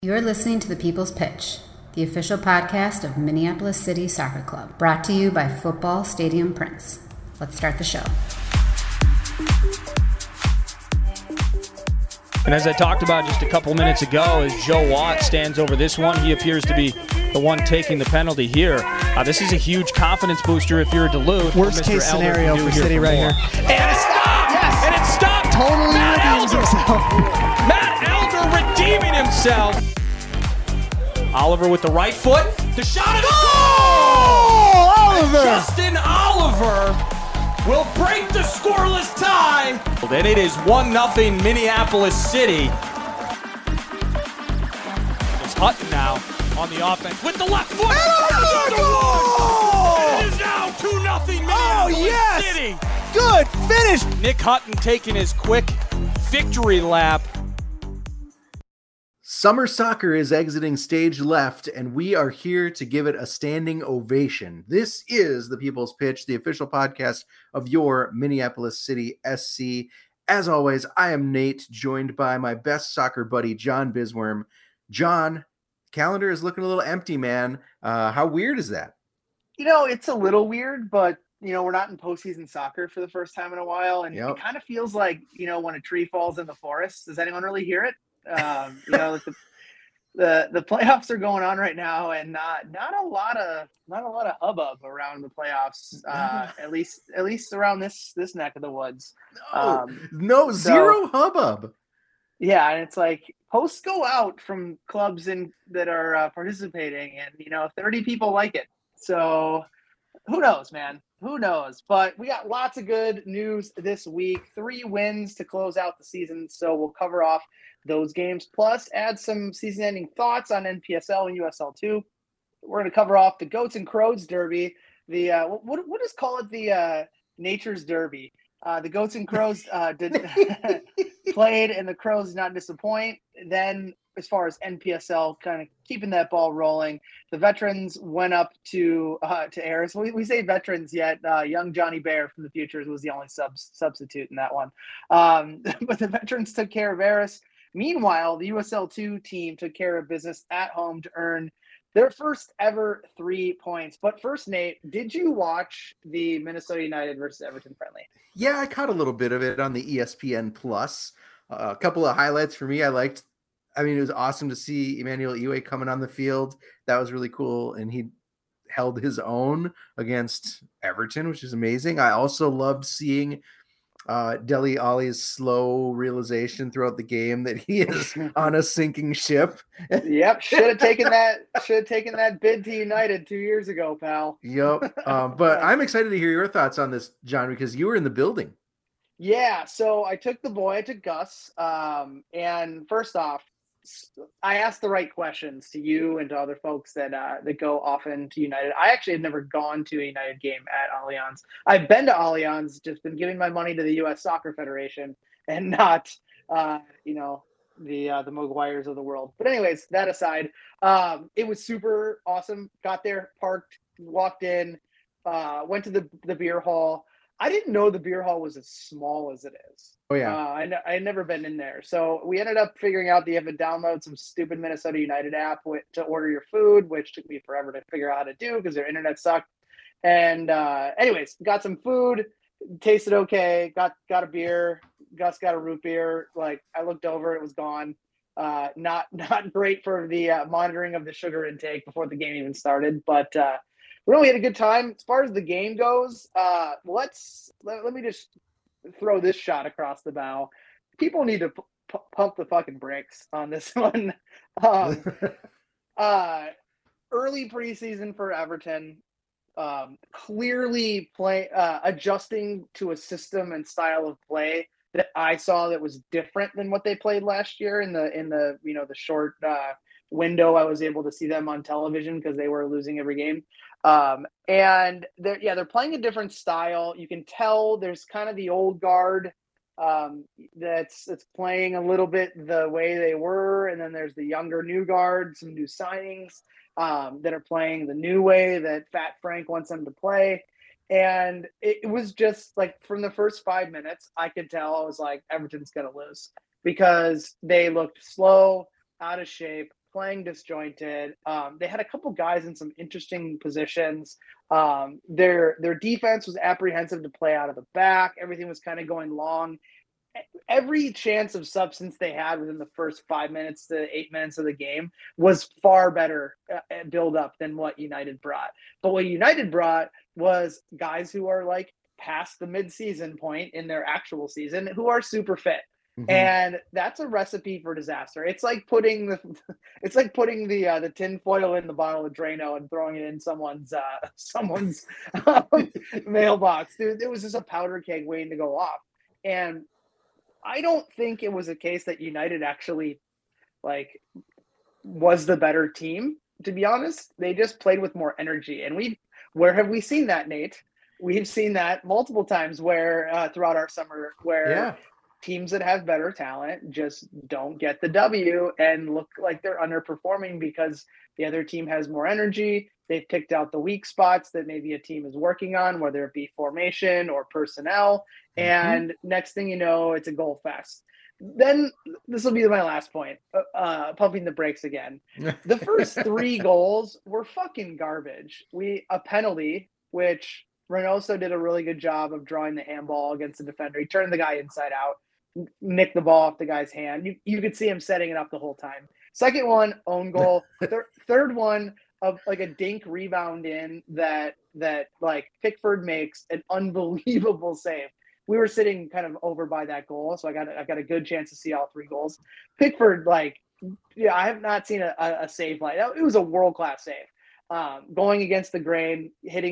You're listening to The People's Pitch, the official podcast of Minneapolis City Soccer Club, brought to you by Football Stadium Prince. Let's start the show. And as I talked about just a couple minutes ago, as Joe Watt stands over this one, he appears to be the one taking the penalty here. This is a huge confidence booster if you're Duluth. Worst case scenario for City right here. And it stopped! Yes! And it stopped! Totally redeems himself. Matt Elder redeeming himself. Oliver with the right foot. The shot is goal! Oliver! Justin Oliver will break the scoreless tie. And it is 1-0 Minneapolis City. It's Hutton now on the offense with the left foot. Goal! It is now 2-0 Minneapolis City. Good finish. Nick Hutton taking his quick victory lap. Summer soccer is exiting stage left, and we are here to give it a standing ovation. This is The People's Pitch, the official podcast of your Minneapolis City SC. As always, I am Nate, joined by my best soccer buddy, John Bisworm. John, calendar is looking a little empty, man. How weird is that? You know, it's a little weird, but, you know, we're not in postseason soccer for the first time in a while, and It kind of feels like, you know, when a tree falls in the forest. Does anyone really hear it? You know, the playoffs are going on right now, and not a lot of hubbub around the playoffs. At least around this neck of the woods. Zero hubbub. Yeah, and it's like posts go out from clubs that are participating, and you know, 30 people like it. So who knows, man? Who knows? But we got lots of good news this week. 3 wins to close out the season, so we'll cover off those games, plus add some season-ending thoughts on NPSL and USL2. We're going to cover off the Goats and Crows Derby. The what is call it? The Nature's Derby. The Goats and Crows played, and the Crows did not disappoint. Then, as far as NPSL, kind of keeping that ball rolling, the veterans went up to Aris. We say veterans, yet young Johnny Bear from the Futures was the only substitute in that one. But the veterans took care of Aris. Meanwhile, the USL2 team took care of business at home to earn their first ever 3 points. But first, Nate, did you watch the Minnesota United versus Everton friendly? Yeah, I caught a little bit of it on the ESPN Plus. A couple of highlights for me. It was awesome to see Emmanuel Iwe coming on the field. That was really cool. And he held his own against Everton, which is amazing. I also loved seeing Dele Alli's slow realization throughout the game that he is on a sinking ship. Yep, should have taken that bid to United 2 years ago, pal. Yep. But I'm excited to hear your thoughts on this, John, because you were in the building. Yeah, so I took Gus, and first off, I asked the right questions to you and to other folks that go often to United. I actually have never gone to a United game at Allianz. I've been to Allianz, just been giving my money to the U.S. Soccer Federation and not, the Maguires of the world. But anyways, that aside, it was super awesome. Got there, parked, walked in, went to the beer hall. I didn't know the beer hall was as small as it is. Oh, yeah. I had never been in there. So we ended up figuring out that you have to download some stupid Minnesota United app to order your food, which took me forever to figure out how to do because their internet sucked. And anyways, got some food, tasted okay, got a beer. Gus got a root beer. Like, I looked over, it was gone. Not great for the monitoring of the sugar intake before the game even started, but we had a good time. As far as the game goes, let me just throw this shot across the bow. People need to pump the fucking brakes on this one. Early preseason for Everton, clearly adjusting to a system and style of play that I saw that was different than what they played last year in the the short window I was able to see them on television because they were losing every game. And they're playing a different style. You can tell there's kind of the old guard that's playing a little bit the way they were, and then there's the younger new guard, some new signings that are playing the new way that Fat Frank wants them to play. And it was just like from the first 5 minutes, I could tell I was like, Everton's gonna lose because they looked slow, out of shape, playing disjointed. They had a couple guys in some interesting positions. Their defense was apprehensive to play out of the back. Everything was kind of going long. Every chance of substance they had within the first 5 minutes to 8 minutes of the game was far better build up than what United brought. But what United brought was guys who are like past the mid-season point in their actual season who are super fit. Mm-hmm. And that's a recipe for disaster. It's like putting the tin foil in the bottle of Drano and throwing it in someone's mailbox. Dude, it was just a powder keg waiting to go off. And I don't think it was a case that United actually was the better team, to be honest. They just played with more energy. And where have we seen that, Nate? We've seen that multiple times where throughout our summer where teams that have better talent just don't get the W and look like they're underperforming because the other team has more energy. They've picked out the weak spots that maybe a team is working on, whether it be formation or personnel. And next thing you know, it's a goal fest. Then this will be my last point, pumping the brakes again. The first 3 goals were fucking garbage. A penalty, which Reynoso did a really good job of drawing the handball against the defender. He turned the guy inside out, nicked the ball off the guy's hand. You could see him setting it up the whole time. Second one, own goal. Third one, of like a dink rebound in that like Pickford makes an unbelievable save. We were sitting kind of over by that goal, so I got a good chance to see all 3 goals. Pickford, I have not seen a save like that. It was a world-class save. Going against the grain,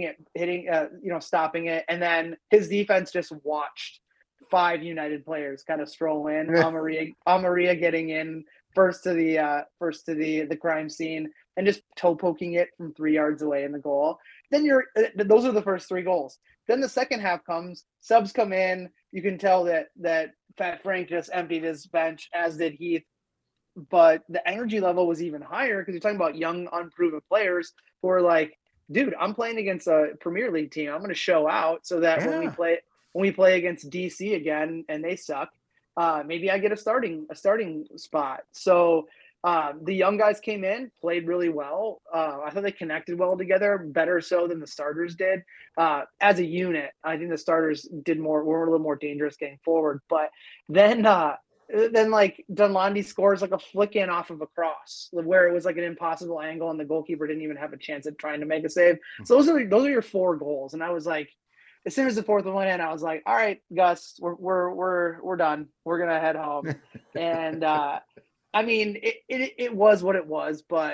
stopping it, and then his defense just watched 5 United players kind of stroll in. Amaria getting in first to the crime scene and just toe poking it from 3 yards away in the goal. Then those are the first 3 goals. Then the second half comes, subs come in. You can tell that Fat Frank just emptied his bench, as did Heath. But the energy level was even higher because you're talking about young, unproven players who are like, dude, I'm playing against a Premier League team. I'm going to show out so that when we play against DC again and they suck, maybe I get a starting spot. So the young guys came in, played really well. I thought they connected well together, better so than the starters did. As a unit, I think the starters were a little more dangerous getting forward. But then like Dunlandi scores like a flick in off of a cross where it was like an impossible angle and the goalkeeper didn't even have a chance at trying to make a save. So those are your 4 goals. And I was like, as soon as the 4th one went in, I was like, all right, Gus, we're done. We're going to head home. And, I mean, it was what it was, but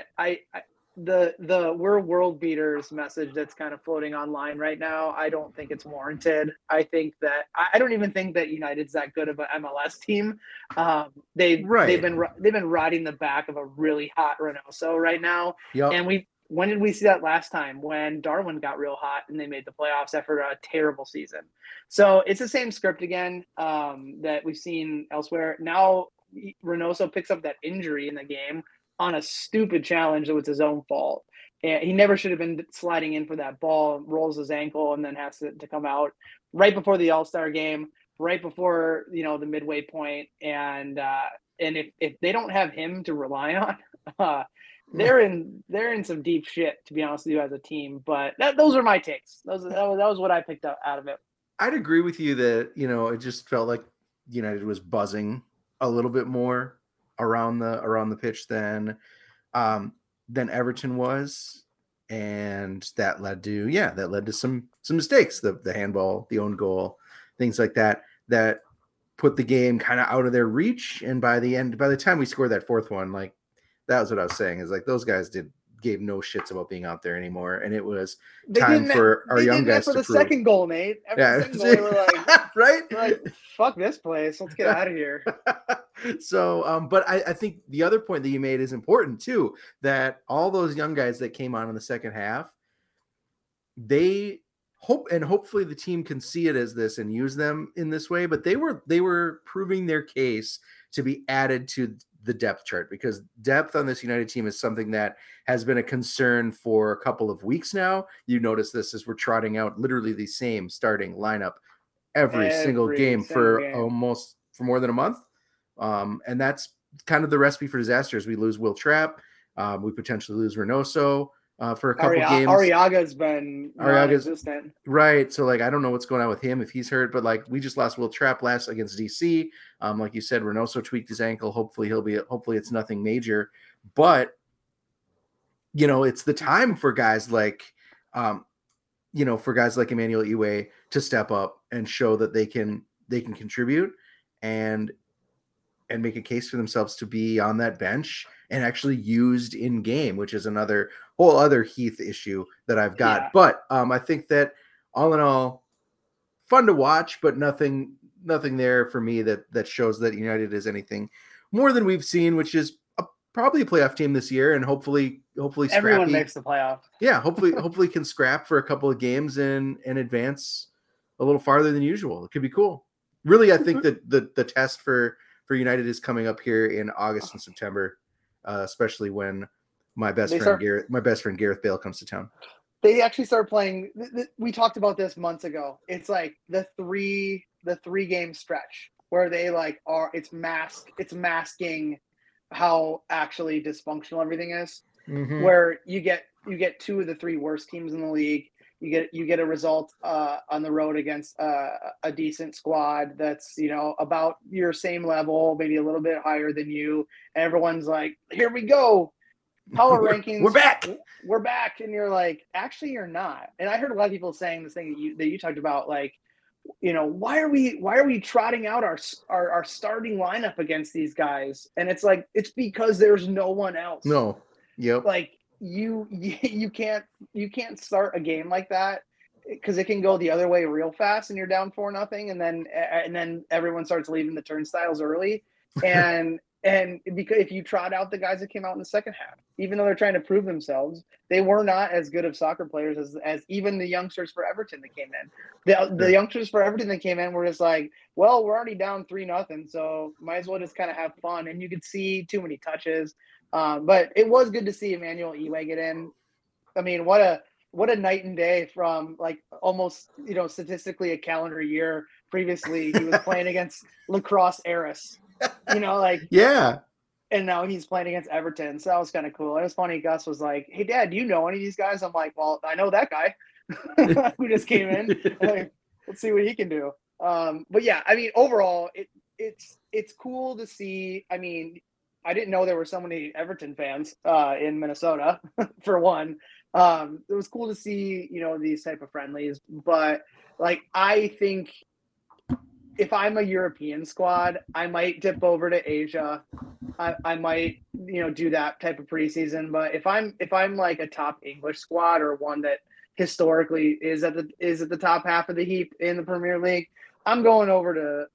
the we're world beaters message that's kind of floating online right now, I don't think it's warranted. I think that I don't even think that United's that good of an MLS team. They've been riding the back of a really hot Reynoso right now. Yep. And when did we see that last time? When Darwin got real hot and they made the playoffs after a terrible season. So it's the same script again that we've seen elsewhere. Now Reynoso picks up that injury in the game on a stupid challenge that was his own fault. And he never should have been sliding in for that ball, rolls his ankle, and then has to come out right before the All-Star game, right before, the midway point. And if they don't have him to rely on, they're in some deep shit, to be honest with you, as a team. But those are my takes. That was what I picked up out of it. I'd agree with you that, it just felt like United was buzzing a little bit more around the pitch than Everton was, and that led to some mistakes, the handball, the own goal, things like that put the game kind of out of their reach. And by the time we scored that 4th one, like, that was what I was saying, is like those guys gave no shits about being out there anymore, and it was time for our young guys to prove. Second goal, Nate. After the second goal, they were like, right? Like, fuck this place. Let's get out of here. So, but I think the other point that you made is important too, that all those young guys that came on in the second half, they hopefully the team can see it as this and use them in this way, but they were proving their case to be added to the depth chart, because depth on this United team is something that has been a concern for a couple of weeks now. You notice this as we're trotting out literally the same starting lineup every single game for more than a month. And that's kind of the recipe for disaster. As we lose Will Trapp, We potentially lose Reynoso for a couple games. Arriaga's been non-existent. Right. So, like, I don't know what's going on with him if he's hurt, but, like, we just lost Will Trapp last against DC. Like you said, Reynoso tweaked his ankle. Hopefully it's nothing major. But, it's the time for guys like, Emmanuel Iwe to step up and show that they can contribute and make a case for themselves to be on that bench and actually used in game, which is another whole other Heath issue that I've got. Yeah. But I think that all in all, fun to watch, but nothing there for me that shows that United is anything more than we've seen, which is probably a playoff team this year, and hopefully everyone makes the playoff. Yeah, hopefully can scrap for a couple of games and advance a little farther than usual. It could be cool. Really, I think that the test for United is coming up here in August and September, especially when my best friend Gareth Bale comes to town. They actually start playing. We talked about this months ago. It's like the three game stretch where they it's masking how actually dysfunctional everything is. Mm-hmm. Where you get 2 of the 3 worst teams in the league. You get a result on the road against a decent squad that's about your same level, maybe a little bit higher than you. And everyone's like, "Here we go, power rankings, we're back," and you're like, "Actually, you're not." And I heard a lot of people saying this thing that you talked about, like, why are we trotting out our starting lineup against these guys? And it's like, it's because there's no one else. No, yep. Like, you can't start a game like that because it can go the other way real fast and you're down 4-0, and then everyone starts leaving the turnstiles early, and because if you trot out the guys that came out in the second half, even though they're trying to prove themselves, they were not as good of soccer players as even the youngsters for Everton that came in. The youngsters for Everton that came in were just like, well, we're already down 3-0, so might as well just kind of have fun. And you could see too many touches. But it was good to see Emmanuel Iwe get in. I mean, what a night and day from, like, almost, statistically a calendar year previously. He was playing against Lacrosse Eris, yeah. And now he's playing against Everton. So that was kind of cool. It was funny. Gus was like, "Hey, Dad, do you know any of these guys?" I'm like, "Well, I know that guy who just came in. Like, let's see what he can do." But yeah, I mean, overall, it's cool to see. I mean, I didn't know there were so many Everton fans in Minnesota, for one. It was cool to see, these type of friendlies. But, like, I think if I'm a European squad, I might dip over to Asia. I might, do that type of preseason. But if I'm like a top English squad, or one that historically is at the top half of the heap in the Premier League, I'm going over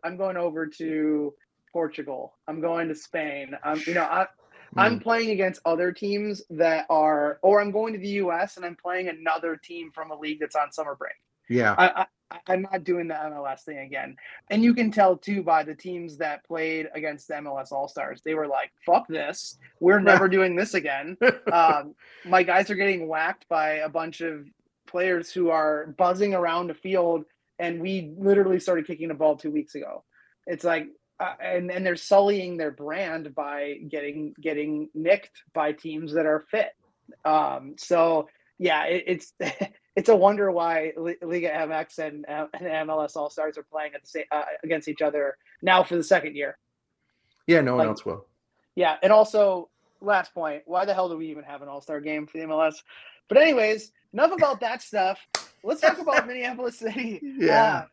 to Portugal. I'm going to Spain. I'm playing against other teams or I'm going to the US and I'm playing another team from a league that's on summer break. Yeah. I'm not doing the MLS thing again. And you can tell too by the teams that played against the MLS All-Stars. They were like, "Fuck this. We're never doing this again." My guys are getting whacked by a bunch of players who are buzzing around the field, and we literally started kicking the ball 2 weeks ago. It's like, and they're sullying their brand by getting nicked by teams that are fit. So yeah, it's a wonder why Liga MX and MLS All Stars are playing at the same against each other now for the second year. Yeah, no one else will. Yeah, and also, last point: why the hell do we even have an All-Star game for the MLS? But anyways, enough about that stuff. Let's talk about Minneapolis City. Yeah.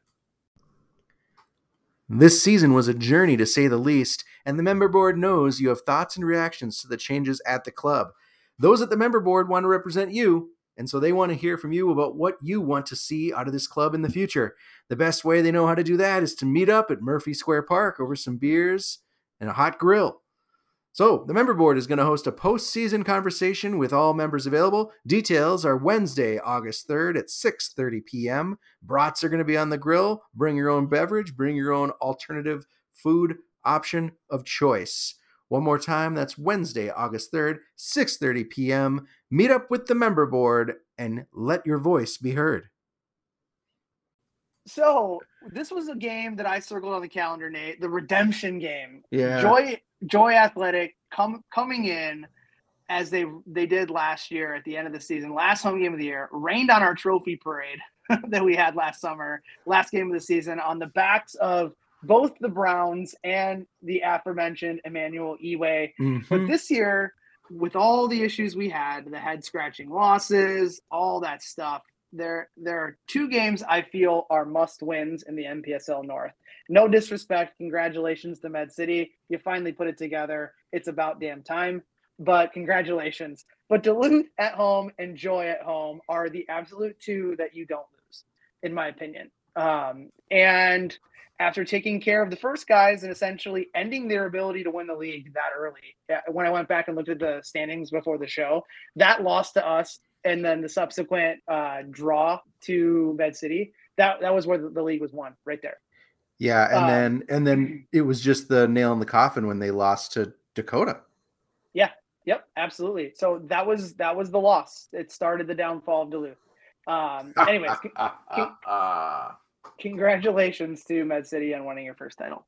This season was a journey, to say the least, and the member board knows you have thoughts and reactions to the changes at the club. Those at the member board want to represent you, and so they want to hear from you about what you want to see out of this club in the future. The best way they know how to do that is to meet up at Murphy Square Park over some beers and a hot grill. So the member board is going to host a post-season conversation with all members available. Details are Wednesday, August 3rd at 6:30 p.m. Brats are going to be on the grill. Bring your own beverage. Bring your own alternative food option of choice. One more time, that's Wednesday, August 3rd, 6:30 p.m. Meet up with the member board and let your voice be heard. So this was a game that I circled on the calendar, Nate, the redemption game. Yeah. Joy Athletic coming in as they did last year at the end of the season, last home game of the year, rained on our trophy parade that we had last summer, last game of the season, on the backs of both the Browns and the aforementioned Emmanuel Iwe. But this year, with all the issues we had, the head-scratching losses, all that stuff, there are 2 games I feel are must-wins in the NPSL North. No disrespect. Congratulations to Med City. You finally put it together. It's about damn time. But congratulations. But Duluth at home and Joy at home are the absolute 2 that you don't lose, in my opinion. And after taking care of the first guys and essentially ending their ability to win the league that early, when I went back and looked at the standings before the show, that loss to us and then the subsequent draw to Med City, that was where the league was won right there. Yeah, and then it was just the nail in the coffin when they lost to Dakota. Yeah. Yep, absolutely. So that was the loss. It started the downfall of Duluth. Anyways, congratulations to Med City on winning your first title.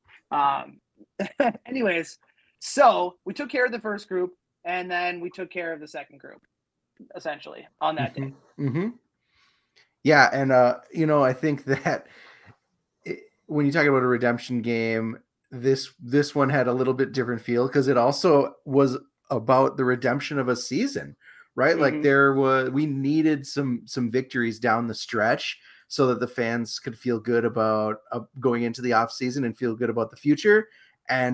Anyways, so we took care of the first group, and then we took care of the second group, essentially, on that day. Yeah, and I think that when you talk about a redemption game, this one had a little bit different feel because it also was about the redemption of a season, right? Like we needed some victories down the stretch so that the fans could feel good about going into the off season and feel good about the future. And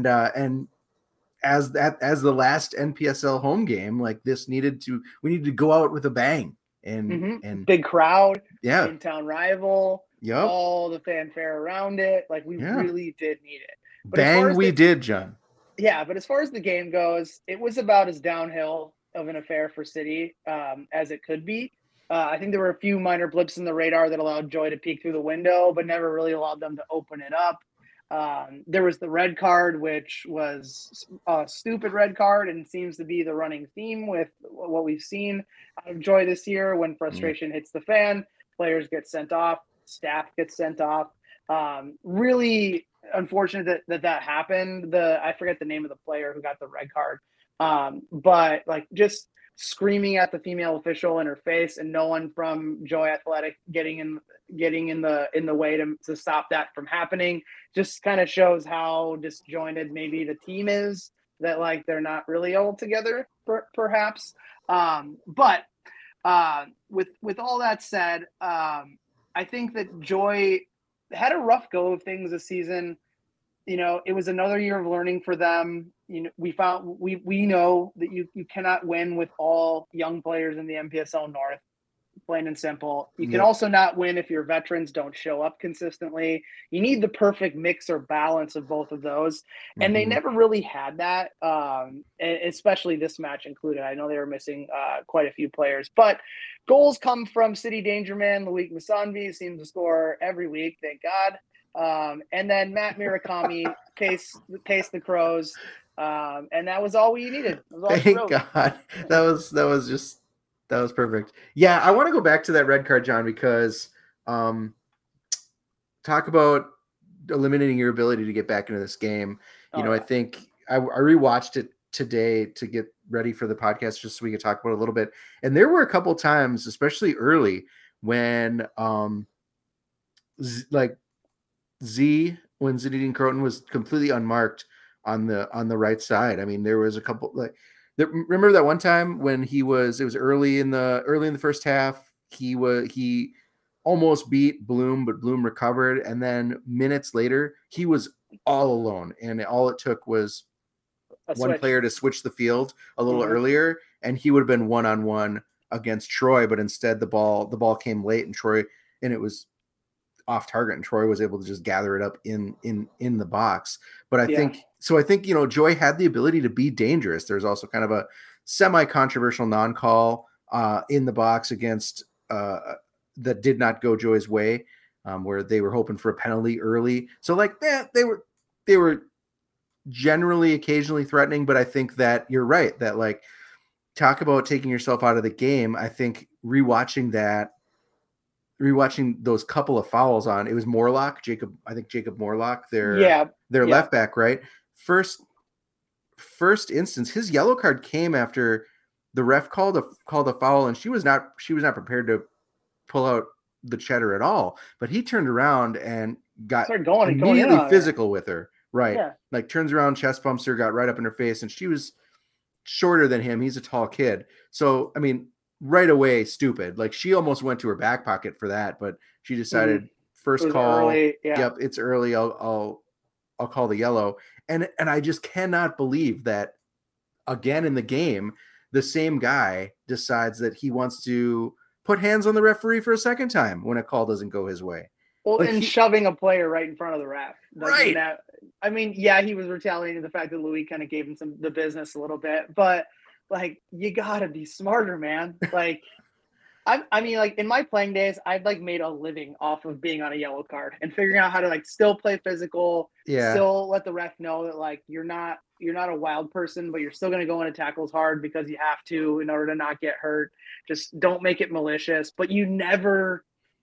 as the last NPSL home game, like we needed to go out with a bang and big crowd, yeah, in-town rival, all the fanfare around it. Like we really did need it. But bang, we did, John. Yeah, but as far as the game goes, it was about as downhill of an affair for City as it could be. I think there were a few minor blips in the radar that allowed Joy to peek through the window, but never really allowed them to open it up. There was the red card, which was a stupid red card and seems to be the running theme with what we've seen out of Joy this year. When frustration hits the fan, players get sent off, staff gets sent off. Really unfortunate that happened. I forget the name of the player who got the red card, but like just screaming at the female official in her face, and no one from Joy Athletic getting in the way to stop that from happening, just kind of shows how disjointed maybe the team is, that like they're not really all together perhaps. But with all that said, I think that Joy had a rough go of things this season. It was another year of learning for them. We know that you cannot win with all young players in the NPSL North, plain and simple. You can also not win if your veterans don't show up consistently. You need the perfect mix or balance of both of those. And they never really had that, especially this match included. I know they were missing quite a few players, but goals come from City Dangerman. Loic Musanvi seems to score every week, thank God. And then Matt Murakami paced the Crows. And that was all we needed. Thank God. That was perfect. Yeah, I want to go back to that red card, John, because talk about eliminating your ability to get back into this game. I think I rewatched it today to get ready for the podcast just so we could talk about it a little bit. And there were a couple times, especially early, when when Zinedine Croton was completely unmarked on the right side. I mean, there was a couple remember that one time when it was early in the first half, he almost beat Bloom, but Bloom recovered. And then minutes later, he was all alone. And all it took was one player to switch the field a little earlier, and he would have been 1-on-1 against Troy. But instead the ball came late, and it was off target, and Troy was able to just gather it up in the box. But I think Joy had the ability to be dangerous. There's also kind of a semi-controversial non-call in the box against that did not go Joy's way, where they were hoping for a penalty early. So they were generally occasionally threatening, but I think that you're right that like talk about taking yourself out of the game. I think rewatching those couple of fouls on, it was Morlock, Jacob Morlock, their left back, right? First instance, his yellow card came after the ref called a foul, and she was not prepared to pull out the cheddar at all. But he turned around and got immediately physical with her. Right. Yeah. Like turns around, chest bumps her, got right up in her face, and she was shorter than him. He's a tall kid. So, I mean, right away, stupid. Like she almost went to her back pocket for that, but she decided first call. Early, yeah. Yep, it's early. I'll call the yellow. And I just cannot believe that again in the game, the same guy decides that he wants to put hands on the referee for a second time when a call doesn't go his way. Well, like shoving a player right in front of the ref. Right. I mean, yeah, he was retaliating the fact that Louis kind of gave him the business a little bit, but like, you gotta be smarter, man. Like, I mean, like in my playing days, I've like made a living off of being on a yellow card and figuring out how to like still play physical, still let the ref know that like you're not a wild person, but you're still going to go into tackles hard because you have to in order to not get hurt. Just don't make it malicious, but you never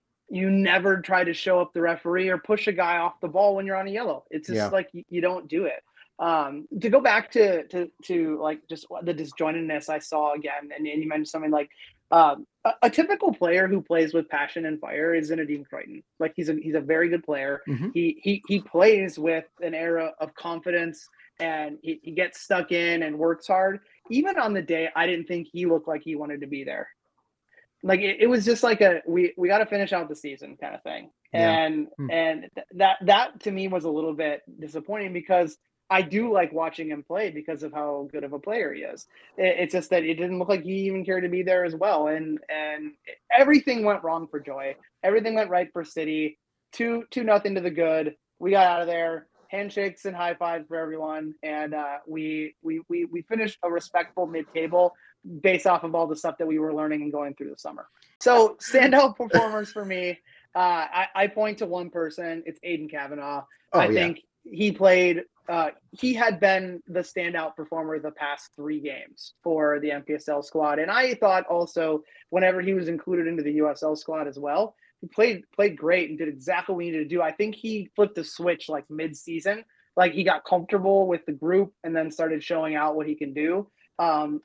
try to show up the referee or push a guy off the ball when you're on a yellow. It's just like you don't do it. To go back to like just the disjointedness I saw again, and you mentioned something like a typical player who plays with passion and fire is Zinedine Crichton. Like he's a very good player. Mm-hmm. He plays with an era of confidence, and he gets stuck in and works hard. Even on the day, I didn't think he looked like he wanted to be there. Like it was just like we got to finish out the season kind of thing. Yeah. And that to me was a little bit disappointing because I do like watching him play because of how good of a player he is. It's just that it didn't look like he even cared to be there as well. And everything went wrong for Joy. Everything went right for City. 2-0 to the good. We got out of there. Handshakes and high fives for everyone. And we finished a respectable mid-table based off of all the stuff that we were learning and going through the summer. So standout performers for me, I point to one person. It's Aiden Kavanaugh. I think he played he had been the standout performer the past 3 games for the NPSL squad. And I thought also whenever he was included into the USL squad as well, he played great and did exactly what we needed to do. I think he flipped the switch like mid-season. Like he got comfortable with the group and then started showing out what he can do. And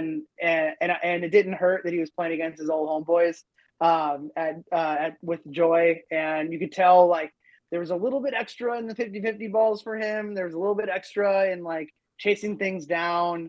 it didn't hurt that he was playing against his old homeboys with Joy. And you could tell like there was a little bit extra in the 50-50 balls for him. There was a little bit extra in like chasing things down.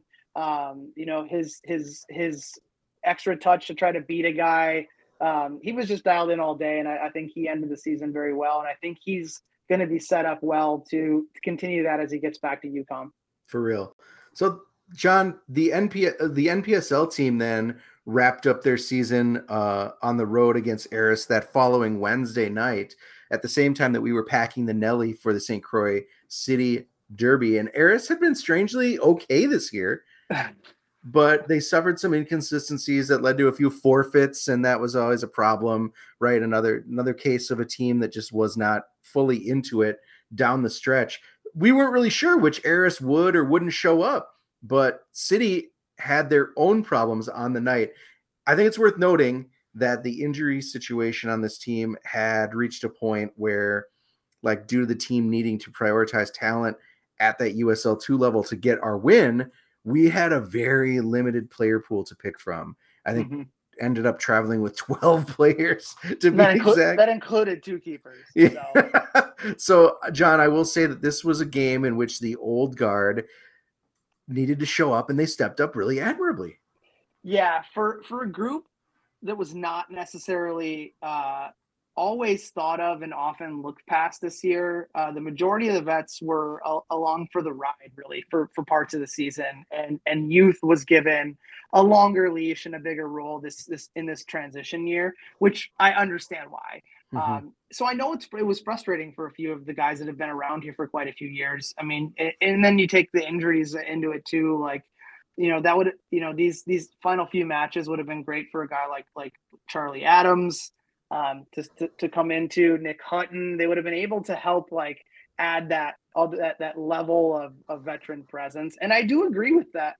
His extra touch to try to beat a guy. He was just dialed in all day, and I think he ended the season very well. And I think he's going to be set up well to continue that as he gets back to UConn. For real. So, John, the NPSL team then wrapped up their season on the road against Eris that following Wednesday night at the same time that we were packing the Nelly for the St. Croix City Derby. And Eris had been strangely okay this year, but they suffered some inconsistencies that led to a few forfeits, and that was always a problem, right? Another case of a team that just was not fully into it down the stretch. We weren't really sure which Eris would or wouldn't show up, but City had their own problems on the night. I think it's worth noting that the injury situation on this team had reached a point where, like, due to the team needing to prioritize talent at that USL 2 level to get our win, we had a very limited player pool to pick from. I think ended up traveling with 12 players to be exact. That included 2 keepers. Yeah. So, John, I will say that this was a game in which the old guard needed to show up, and they stepped up really admirably. Yeah, for a group that was not necessarily always thought of and often looked past this year, the majority of the vets were along for the ride, really, for parts of the season, and youth was given a longer leash and a bigger role this in this transition year, which I understand why. So I know it was frustrating for a few of the guys that have been around here for quite a few years. I mean, and then you take the injuries into it too, like, that would, these final few matches would have been great for a guy like Charlie Adams to come into, Nick Hutton. They would have been able to help like add that level of veteran presence. And I do agree with that.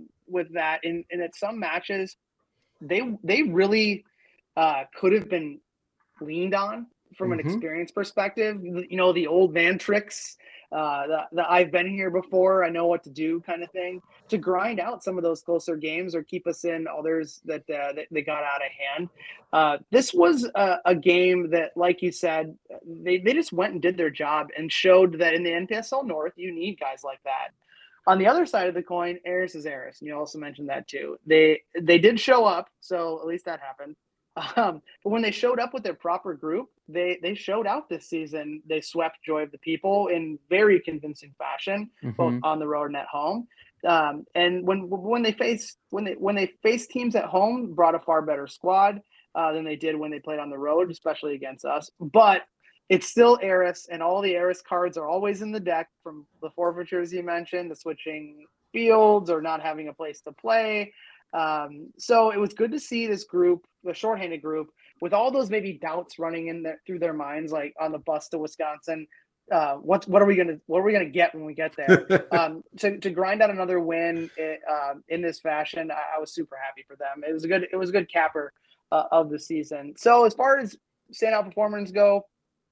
In that some matches, they really could have been leaned on from an experience perspective. The old man tricks the I've been here before, I know what to do kind of thing, to grind out some of those closer games or keep us in others that they got out of hand. This was a game that, like you said, they just went and did their job and showed that in the NPSL North, you need guys like that. On the other side of the coin, Eris is Eris, and you also mentioned that too. They did show up, so at least that happened. But when they showed up with their proper group, they showed out this season. They swept Joy of the People in very convincing fashion, both on the road and at home. And when they faced teams at home, brought a far better squad than they did when they played on the road, especially against us. But it's still Eris, and all the Eris cards are always in the deck, from the forfeitures you mentioned, the switching fields, or not having a place to play. So it was good to see this group, the shorthanded group, with all those maybe doubts running through their minds, like on the bus to Wisconsin. What are we gonna get when we get there? To grind out another win in this fashion, I was super happy for them. It was a good capper of the season. So as far as standout performers go,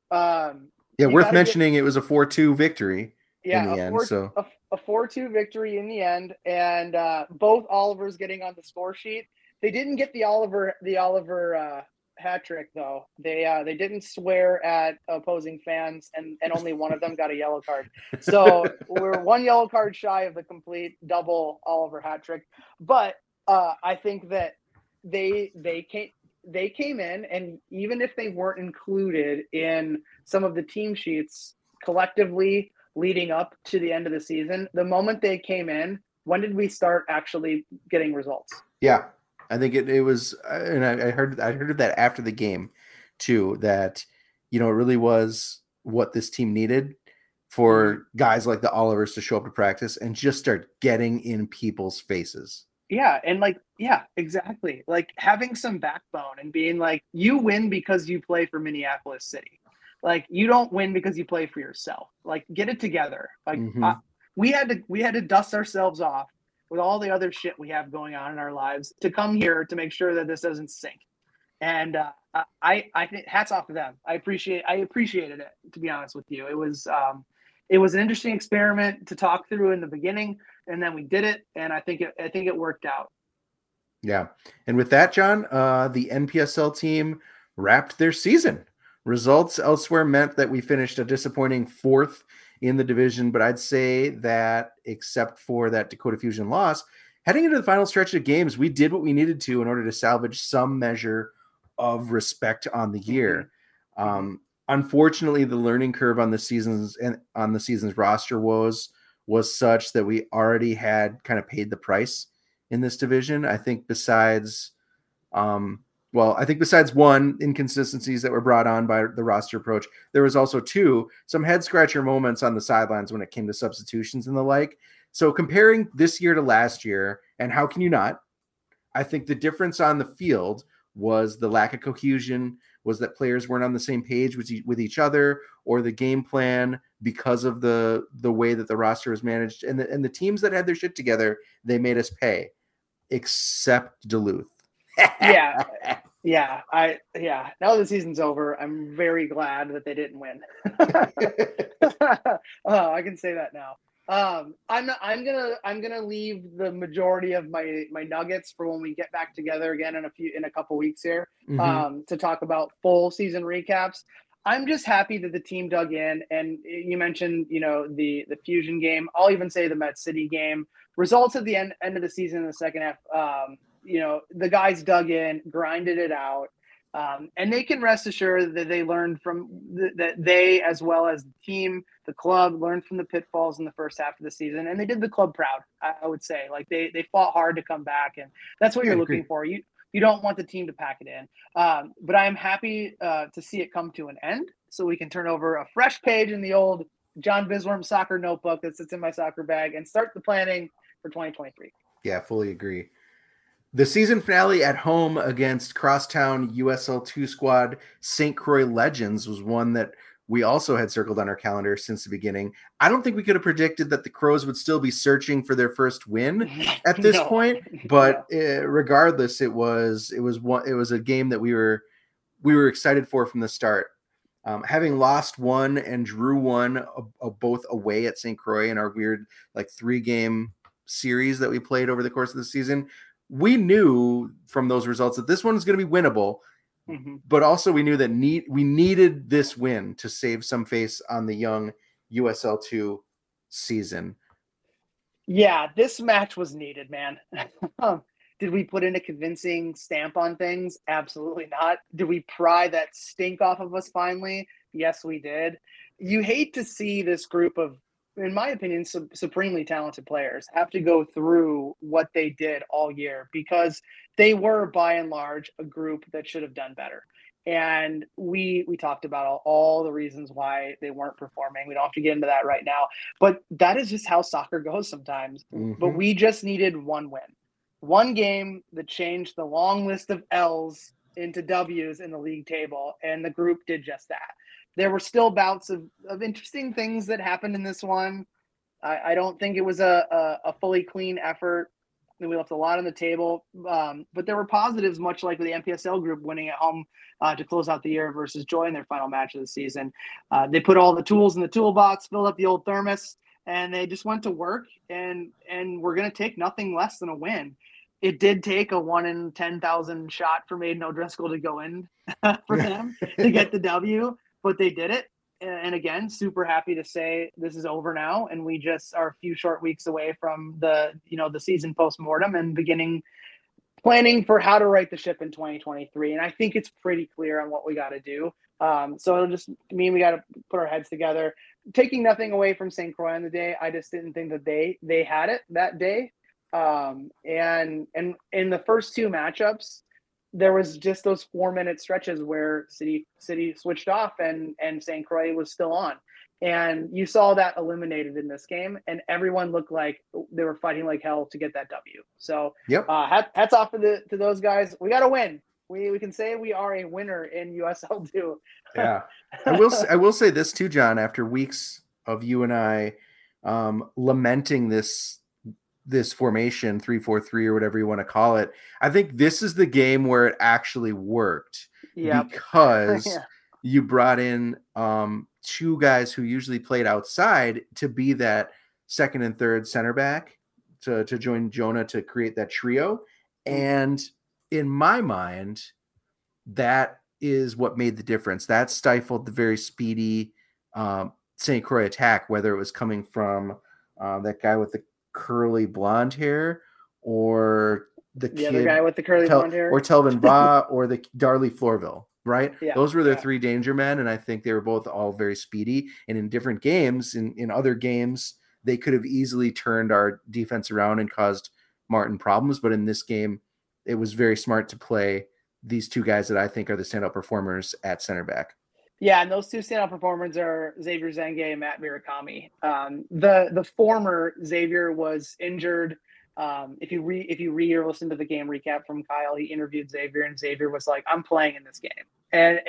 worth mentioning, it was a 4-2 victory. Yeah, in the end, so a 4-2 victory in the end, and both Olivers getting on the score sheet. They didn't get the Oliver hat trick though. They didn't swear at opposing fans, and only one of them got a yellow card. So we're one yellow card shy of the complete double Oliver hat trick. But I think that they came in, and even if they weren't included in some of the team sheets collectively leading up to the end of the season, the moment they came in, when did we start actually getting results? Yeah, I think it was, and I heard that after the game too, that, it really was what this team needed for guys like the Olivers to show up to practice and just start getting in people's faces. Yeah. And exactly. Like having some backbone and being like, you win because you play for Minneapolis City. Like, you don't win because you play for yourself. Like, get it together. Like, we had to dust ourselves off with all the other shit we have going on in our lives to come here to make sure that this doesn't sink. And I think hats off to them. I appreciated it, to be honest with you. It was an interesting experiment to talk through in the beginning, and then we did it, and I think it worked out. Yeah. And with that, John, the NPSL team wrapped their season. Results elsewhere meant that we finished a disappointing 4th in the division, but I'd say that except for that Dakota Fusion loss, heading into the final stretch of games, we did what we needed to in order to salvage some measure of respect on the year. Unfortunately, the learning curve on the season's roster was such that we already had kind of paid the price in this division. I think besides one, inconsistencies that were brought on by the roster approach, there was also 2, some head scratcher moments on the sidelines when it came to substitutions and the like. So comparing this year to last year, and how can you not? I think the difference on the field was the lack of cohesion, was that players weren't on the same page with each other, or the game plan because of the way that the roster was managed. And the teams that had their shit together, they made us pay, except Duluth. Yeah. Now the season's over, I'm very glad that they didn't win. I can say that now. I'm gonna leave the majority of my nuggets for when we get back together again in a couple weeks here, to talk about full season recaps. I'm just happy that the team dug in, and you mentioned, the Fusion game. I'll even say the Met City game. Results at the end of the season in the second half. The guys dug in, grinded it out, and they can rest assured that they learned that they, as well as the team, the club, learned from the pitfalls in the first half of the season, and they did the club proud. I would say, like, they fought hard to come back, and that's what you're looking for. You don't want the team to pack it in, but I am happy to see it come to an end, so we can turn over a fresh page in the old John Bisworm soccer notebook that sits in my soccer bag and start the planning for 2023. Yeah, fully agree. The season finale at home against Crosstown USL2 squad St. Croix Legends was one that we also had circled on our calendar since the beginning. I don't think we could have predicted that the Crows would still be searching for their first win at this point, but regardless, it was a game that we were excited for from the start. Having lost one and drew one both away at St. Croix in our weird like 3-game series that we played over the course of the season, we knew from those results that this one was going to be winnable. Mm-hmm. But also we knew that we needed this win to save some face on the young USL2 season. Yeah, this match was needed, man. Did we put in a convincing stamp on things? Absolutely not. Did we pry that stink off of us finally? Yes, we did. You hate to see this group of, in my opinion, supremely talented players have to go through what they did all year, because they were, by and large, a group that should have done better. And we talked about all the reasons why they weren't performing. We don't have to get into that right now. But that is just how soccer goes sometimes. Mm-hmm. But we just needed one win. One game that changed the long list of L's into W's in the league table, and the group did just that. There were still bouts of interesting things that happened in this one. I don't think it was a fully clean effort. We left a lot on the table, but there were positives, much like with the NPSL group winning at home to close out the year versus Joy in their final match of the season. They put all the tools in the toolbox, filled up the old thermos, and they just went to work, and we're going to take nothing less than a win. It did take a 1 in 10,000 shot for Maiden O'Driscoll to go in for them to get the W, but they did it. And again, super happy to say this is over now, and we just are a few short weeks away from the season post-mortem and planning for how to right the ship in 2023. And I think it's pretty clear on what we got to do. So it'll just mean we got to put our heads together. Taking nothing away from St. Croix on the day, I just didn't think that they had it that day. And in the first two matchups, there was just those 4-minute stretches where City switched off and St. Croix was still on. And you saw that eliminated in this game, and everyone looked like they were fighting like hell to get that W. So yep. Hats off to those guys. We got to win. We can say we are a winner in USL2. Yeah. I will say this too, John, after weeks of you and I lamenting this formation 3-4-3 or whatever you want to call it, I think this is the game where it actually worked. Yep. Because you brought in two guys who usually played outside to be that second and third center back to join Jonah to create that trio. And in my mind, that is what made the difference. That stifled the very speedy St. Croix attack, whether it was coming from that guy with the curly blonde hair or the other guy with the curly blonde hair, or Telvin Va or the Darley Flourville, right? Yeah. Those were their three danger men, and I think they were both all very speedy. And in different games, in other games, they could have easily turned our defense around and caused Martin problems. But in this game, it was very smart to play these two guys that I think are the standout performers at center back. Yeah, and those two standout performers are Xavier Zenge and Matt Murakami. The former, Xavier, was injured. If you read or listen to the game recap from Kyle, he interviewed Xavier, and Xavier was like, "I'm playing in this game," and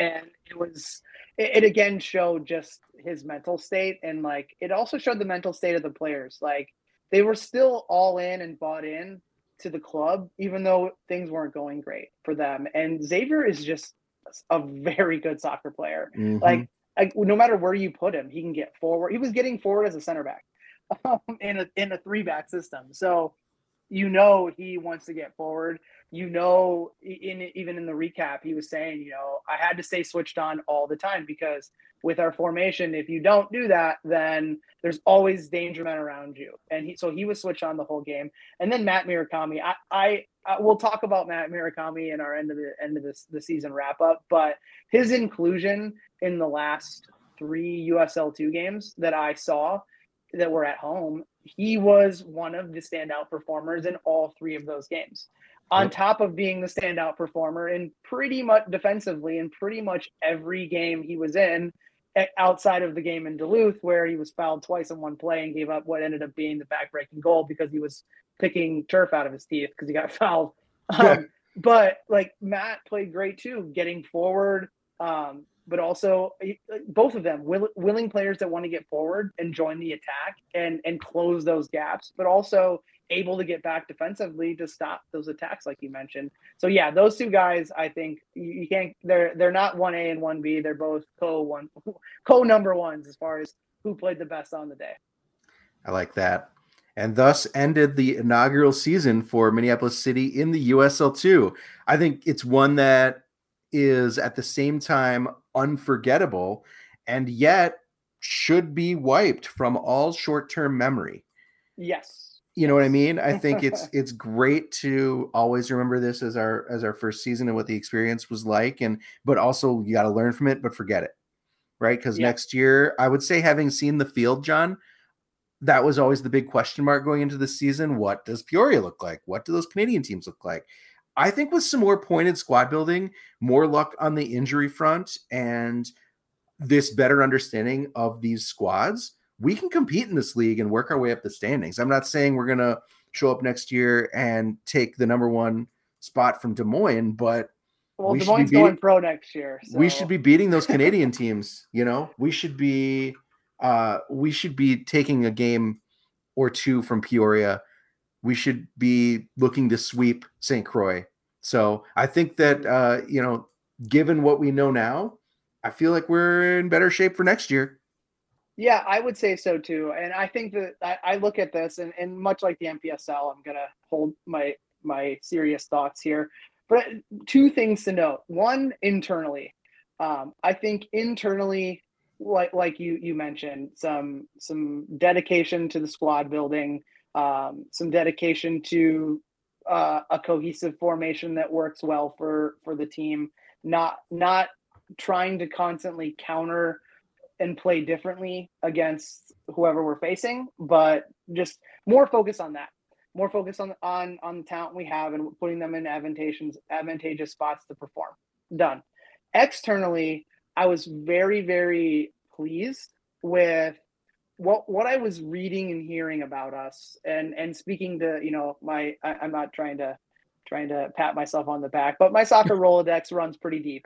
it again showed just his mental state, and like it also showed the mental state of the players. Like they were still all in and bought in to the club, even though things weren't going great for them. And Xavier is just a very good soccer player. Mm-hmm. Like no matter where you put him, he can get forward. He was getting forward as a center back in a 3-back system. So he wants to get forward. Even in the recap, he was saying, I had to stay switched on all the time because with our formation, if you don't do that, then there's always danger men around you. And he was switched on the whole game. And then Matt Murakami, I we'll talk about Matt Murakami in our end of the season wrap up, but his inclusion in the last 3 USL2 games that I saw that were at home, he was one of the standout performers in all 3 of those games. On top of being the standout performer in pretty much defensively in pretty much every game he was in, outside of the game in Duluth, where he was fouled twice in one play and gave up what ended up being the back-breaking goal because he was picking turf out of his teeth because he got fouled. But like Matt played great too, getting forward, but also both of them willing players that want to get forward and join the attack and close those gaps, but also able to get back defensively to stop those attacks like you mentioned. So yeah, those two guys, I think you can't, they're not 1A and 1B. They're both co number ones as far as who played the best on the day. I like that. And thus ended the inaugural season for Minneapolis City in the USL2. I think it's one that is at the same time unforgettable and yet should be wiped from all short-term memory. Yes. You know what I mean? I think it's great to always remember this as our first season and what the experience was like, but also you got to learn from it, but forget it, right? Because next year, I would say, having seen the field, John, that was always the big question mark going into the season. What does Peoria look like? What do those Canadian teams look like? I think with some more pointed squad building, more luck on the injury front, and this better understanding of these squads, we can compete in this league and work our way up the standings. I'm not saying we're going to show up next year and take the number one spot from Des Moines, but Des Moines going pro next year. So. We should be beating those Canadian teams. You know, we should be taking a game or two from Peoria. We should be looking to sweep St. Croix. So I think that, given what we know now, I feel like we're in better shape for next year. Yeah, I would say so too. And I think that I look at this and much like the MPSL, I'm going to hold my serious thoughts here. But two things to note. One, internally. I think internally, like you mentioned, some dedication to the squad building, some dedication to a cohesive formation that works well for the team, not trying to constantly counter and play differently against whoever we're facing, but just more focus on that, more focus on the talent we have and putting them in advantageous spots to perform. Done. Externally, I was very, very pleased with what I was reading and hearing about us, and speaking to, I'm not trying to pat myself on the back, but my soccer Rolodex runs pretty deep.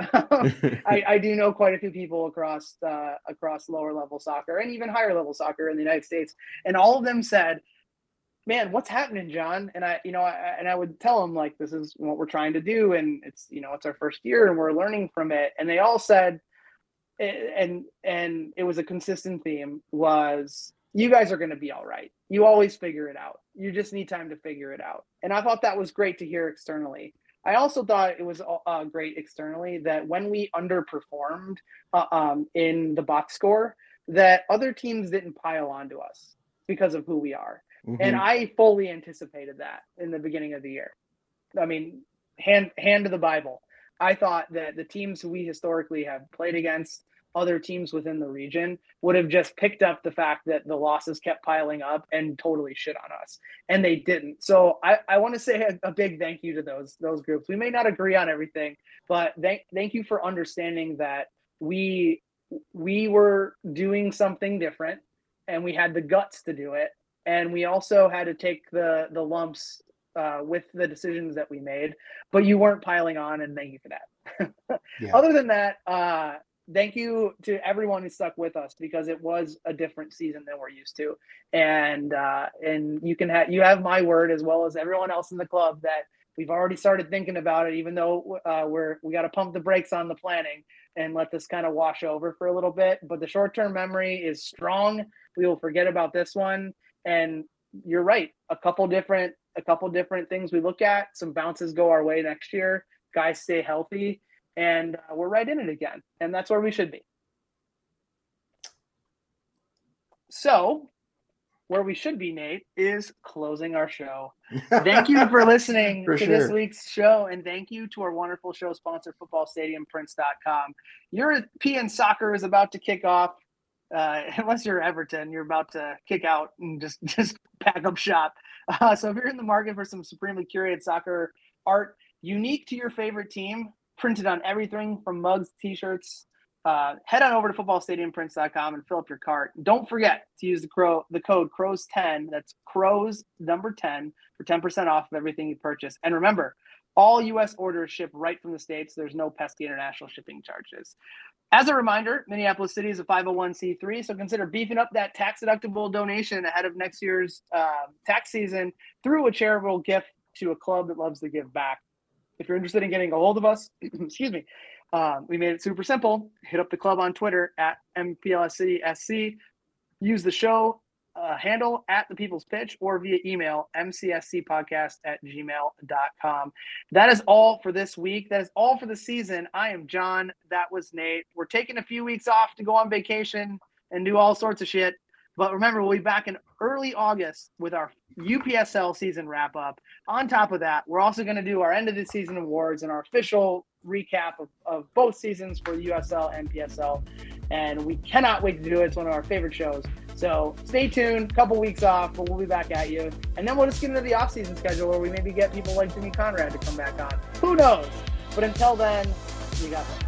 I do know quite a few people across lower level soccer and even higher level soccer in the United States, and all of them said, "Man, what's happening, John?" And I would tell them, like, this is what we're trying to do, and it's our first year and we're learning from it. And they all said, and it was a consistent theme, was, you guys are going to be all right. You always figure it out. You just need time to figure it out. And I thought that was great to hear externally. I also thought it was great externally that when we underperformed in the box score, that other teams didn't pile onto us because of who we are. Mm-hmm. And I fully anticipated that in the beginning of the year. I mean, hand to the Bible. I thought that the teams who we historically have played against, other teams within the region, would have just picked up the fact that the losses kept piling up and totally shit on us, and they didn't. So I want to say a big thank you to those groups. We may not agree on everything, but thank you for understanding that we were doing something different, and we had the guts to do it, and we also had to take the lumps with the decisions that we made, but you weren't piling on, and thank you for that. Yeah. Other than that, thank you to everyone who stuck with us, because it was a different season than we're used to. And you have my word, as well as everyone else in the club, that we've already started thinking about it, even though we got to pump the brakes on the planning and let this kind of wash over for a little bit. But the short-term memory is strong. We will forget about this one. And you're right. A couple different things we look at. Some bounces go our way next year. Guys stay healthy. And we're right in it again. And that's where we should be. So where we should be, Nate, is closing our show. Thank you for listening this week's show. And thank you to our wonderful show sponsor, footballstadiumprints.com. European soccer is about to kick off. Unless you're Everton, you're about to kick out and just pack up shop. So if you're in the market for some supremely curated soccer art unique to your favorite team, printed on everything from mugs, t-shirts, head on over to footballstadiumprints.com and fill up your cart. Don't forget to use the code CROWS10, that's CROWS number 10, for 10% off of everything you purchase. And remember, All U.S. orders ship right from the States. There's no pesky international shipping charges. As a reminder, Minneapolis City is a 501c3, so consider beefing up that tax-deductible donation ahead of next year's tax season through a charitable gift to a club that loves to give back. If you're interested in getting a hold of us, excuse me, we made it super simple. Hit up the club on Twitter at MPLSCitySC. Use the show handle at The People's Pitch or via email mcscpodcast@gmail.com. That is all for this week. That is all for the season. I am John. That was Nate. We're taking a few weeks off to go on vacation and do all sorts of shit. But remember, we'll be back in early August with our UPSL season wrap up. On top of that, we're also going to do our end of the season awards and our official recap of both seasons for USL and PSL. And we cannot wait to do it. It's one of our favorite shows. So stay tuned, couple weeks off, but we'll be back at you. And then we'll just get into the off-season schedule where we maybe get people like Jimmy Conrad to come back on. Who knows? But until then, you got that.